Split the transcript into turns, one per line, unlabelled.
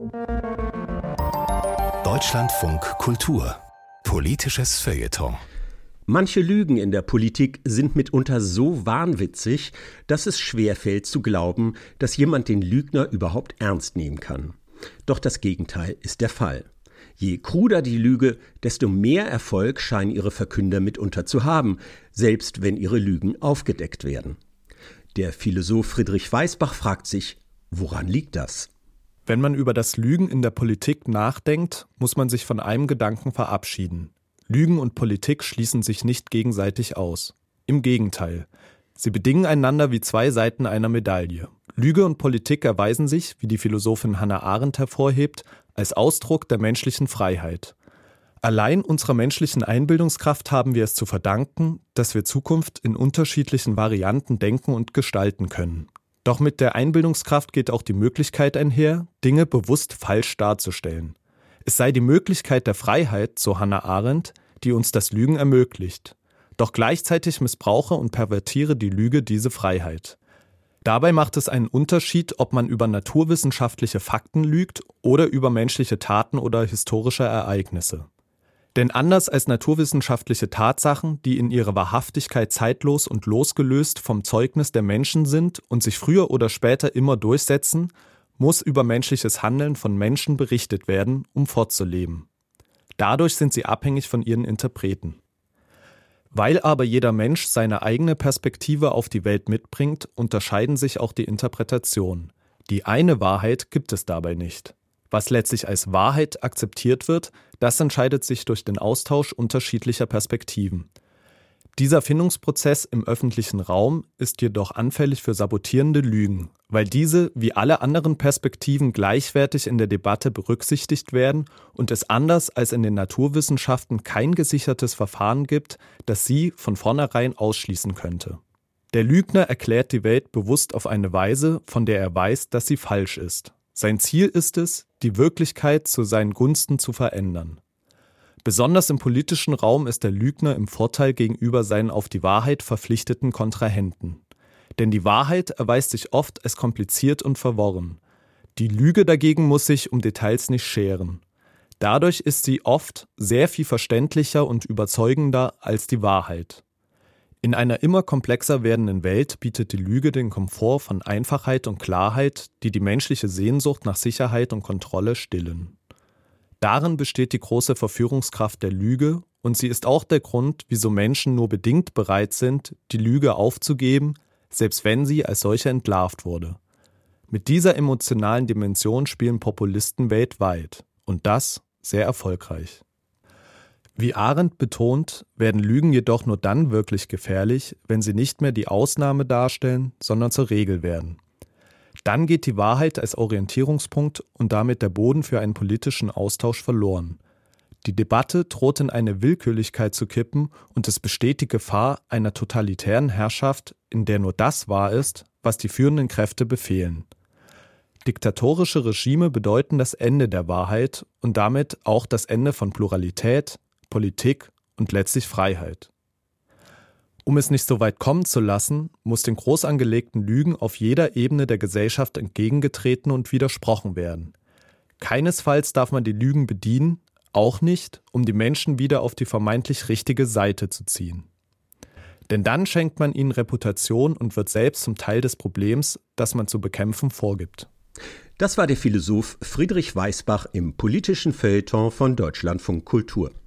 Deutschlandfunk Kultur. Politisches Feuilleton.
Manche Lügen in der Politik sind mitunter so wahnwitzig, dass es schwerfällt zu glauben, dass jemand den Lügner überhaupt ernst nehmen kann. Doch das Gegenteil ist der Fall. Je kruder die Lüge, desto mehr Erfolg scheinen ihre Verkünder mitunter zu haben, selbst wenn ihre Lügen aufgedeckt werden. Der Philosoph Friedrich Weisbach fragt sich, woran liegt das?
Wenn man über das Lügen in der Politik nachdenkt, muss man sich von einem Gedanken verabschieden. Lügen und Politik schließen sich nicht gegenseitig aus. Im Gegenteil. Sie bedingen einander wie zwei Seiten einer Medaille. Lüge und Politik erweisen sich, wie die Philosophin Hannah Arendt hervorhebt, als Ausdruck der menschlichen Freiheit. Allein unserer menschlichen Einbildungskraft haben wir es zu verdanken, dass wir Zukunft in unterschiedlichen Varianten denken und gestalten können. Doch mit der Einbildungskraft geht auch die Möglichkeit einher, Dinge bewusst falsch darzustellen. Es sei die Möglichkeit der Freiheit, so Hannah Arendt, die uns das Lügen ermöglicht. Doch gleichzeitig missbrauche und pervertiere die Lüge diese Freiheit. Dabei macht es einen Unterschied, ob man über naturwissenschaftliche Fakten lügt oder über menschliche Taten oder historische Ereignisse. Denn anders als naturwissenschaftliche Tatsachen, die in ihrer Wahrhaftigkeit zeitlos und losgelöst vom Zeugnis der Menschen sind und sich früher oder später immer durchsetzen, muss über menschliches Handeln von Menschen berichtet werden, um fortzuleben. Dadurch sind sie abhängig von ihren Interpreten. Weil aber jeder Mensch seine eigene Perspektive auf die Welt mitbringt, unterscheiden sich auch die Interpretationen. Die eine Wahrheit gibt es dabei nicht. Was letztlich als Wahrheit akzeptiert wird, das entscheidet sich durch den Austausch unterschiedlicher Perspektiven. Dieser Findungsprozess im öffentlichen Raum ist jedoch anfällig für sabotierende Lügen, weil diese wie alle anderen Perspektiven gleichwertig in der Debatte berücksichtigt werden und es anders als in den Naturwissenschaften kein gesichertes Verfahren gibt, das sie von vornherein ausschließen könnte. Der Lügner erklärt die Welt bewusst auf eine Weise, von der er weiß, dass sie falsch ist. Sein Ziel ist es, die Wirklichkeit zu seinen Gunsten zu verändern. Besonders im politischen Raum ist der Lügner im Vorteil gegenüber seinen auf die Wahrheit verpflichteten Kontrahenten. Denn die Wahrheit erweist sich oft als kompliziert und verworren. Die Lüge dagegen muss sich um Details nicht scheren. Dadurch ist sie oft sehr viel verständlicher und überzeugender als die Wahrheit. In einer immer komplexer werdenden Welt bietet die Lüge den Komfort von Einfachheit und Klarheit, die die menschliche Sehnsucht nach Sicherheit und Kontrolle stillen. Darin besteht die große Verführungskraft der Lüge und sie ist auch der Grund, wieso Menschen nur bedingt bereit sind, die Lüge aufzugeben, selbst wenn sie als solche entlarvt wurde. Mit dieser emotionalen Dimension spielen Populisten weltweit und das sehr erfolgreich. Wie Arendt betont, werden Lügen jedoch nur dann wirklich gefährlich, wenn sie nicht mehr die Ausnahme darstellen, sondern zur Regel werden. Dann geht die Wahrheit als Orientierungspunkt und damit der Boden für einen politischen Austausch verloren. Die Debatte droht in eine Willkürlichkeit zu kippen und es besteht die Gefahr einer totalitären Herrschaft, in der nur das wahr ist, was die führenden Kräfte befehlen. Diktatorische Regime bedeuten das Ende der Wahrheit und damit auch das Ende von Pluralität, Politik und letztlich Freiheit. Um es nicht so weit kommen zu lassen, muss den groß angelegten Lügen auf jeder Ebene der Gesellschaft entgegengetreten und widersprochen werden. Keinesfalls darf man die Lügen bedienen, auch nicht, um die Menschen wieder auf die vermeintlich richtige Seite zu ziehen. Denn dann schenkt man ihnen Reputation und wird selbst zum Teil des Problems, das man zu bekämpfen vorgibt.
Das war der Philosoph Friedrich Weisbach im politischen Feuilleton von Deutschlandfunk Kultur.